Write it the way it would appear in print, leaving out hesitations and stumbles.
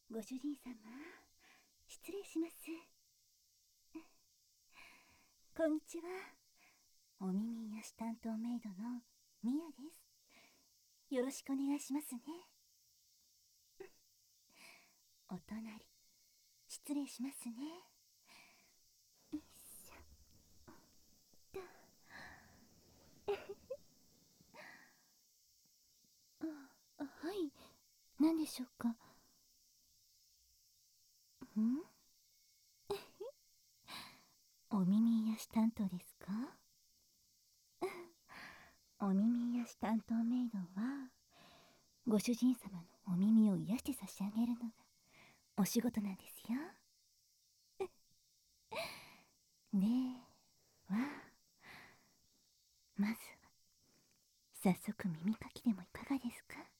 ご主人様、失礼します。こんにちは。お耳癒し担当メイドのミヤです。よろしくお願いしますね。お隣、失礼しますね。よいしょ。はい、何でしょうか。お耳癒し担当ですか？お耳癒し担当メイドは、ご主人様のお耳を癒して差し上げるのがお仕事なんですよ。では、まずは早速耳かきでもいかがですか？